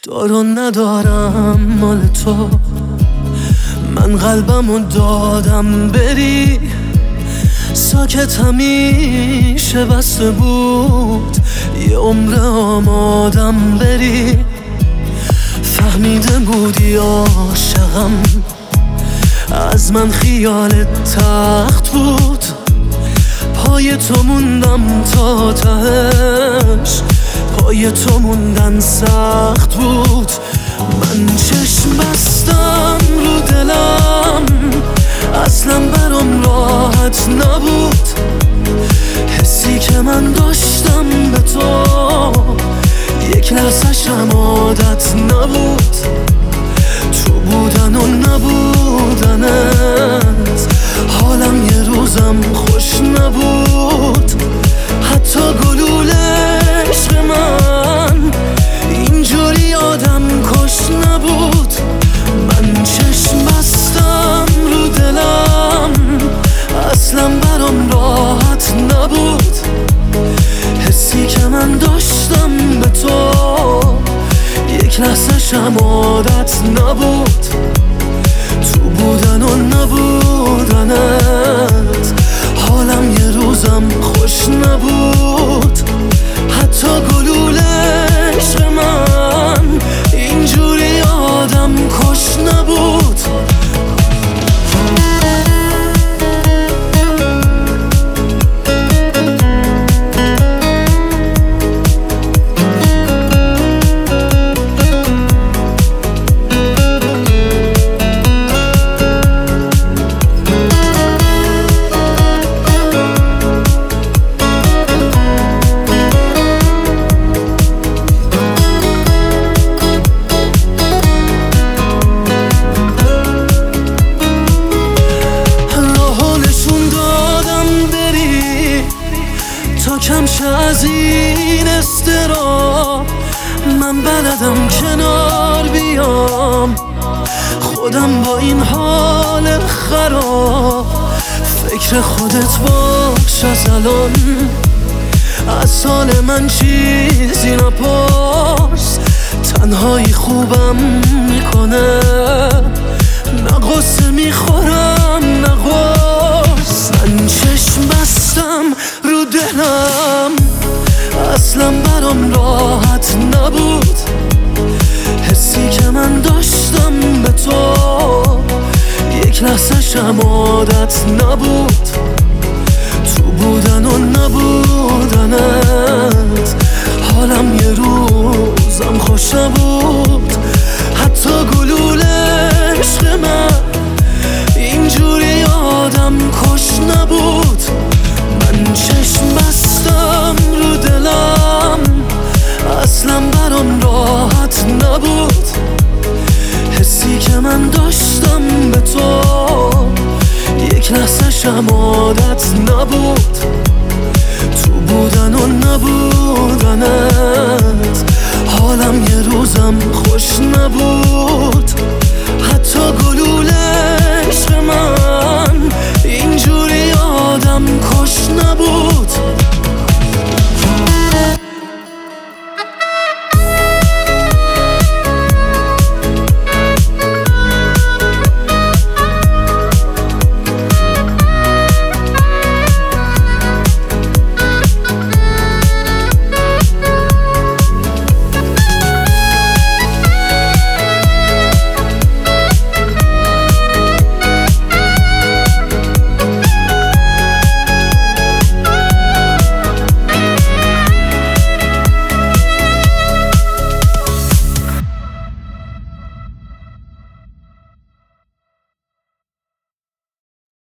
دارو ندارم مال تو، من قلبمو دادم بری. ساکت همیشه بسته بود، یه عمر آمادم بری. فهمیده بودی عاشقم، از من خیالت تخت بود. پای تو موندم تا تهش، پای تو موندن سخت بود. من چشم بستم رو دلم، اصلا برام راحت نبود. حسی که من داشتم به تو، یک لحظه‌شم عادت نبود. تو بودن و نبودنت، حالم یه روزم خوش نبود. حتی گلوله عشق من اینجوری آدم کش نبود. من چشم بستم رو دلم، اصلا برام راحت نبود. حسی که من داشتم به تو، یک لحظه‌شم عادت نبود. تو بودن و نبودنت، حالم یه روزم خوش نبود. حتی گلوله عشق من اینجوری آدم کش نبود. کمشه از این استراب، من بلدم کنار بیام. خودم با این حال خراب، فکر خودت باش از الان. از حال من چیزی نپرس، تنهایی خوبم میکنه. نه غصه میخورم نه غصه، من چشم بستم رو دلم، اصلا برام راحت نبود. حسی که من داشتم به تو، یک لحظه‌شم عادت نبود. تو بودن و نبودنت، حالم یه روزم خوش نبود. حتی گلوله عشق من اینجوری آدم کش نبود. من چشم بستم رو دلم، اصلا برام راحت نبود. حسی که من داشتم به تو، یک لحظه‌شم عادت نبود. تو بودن و نبودنت، حالم یه روزم خوش نبود.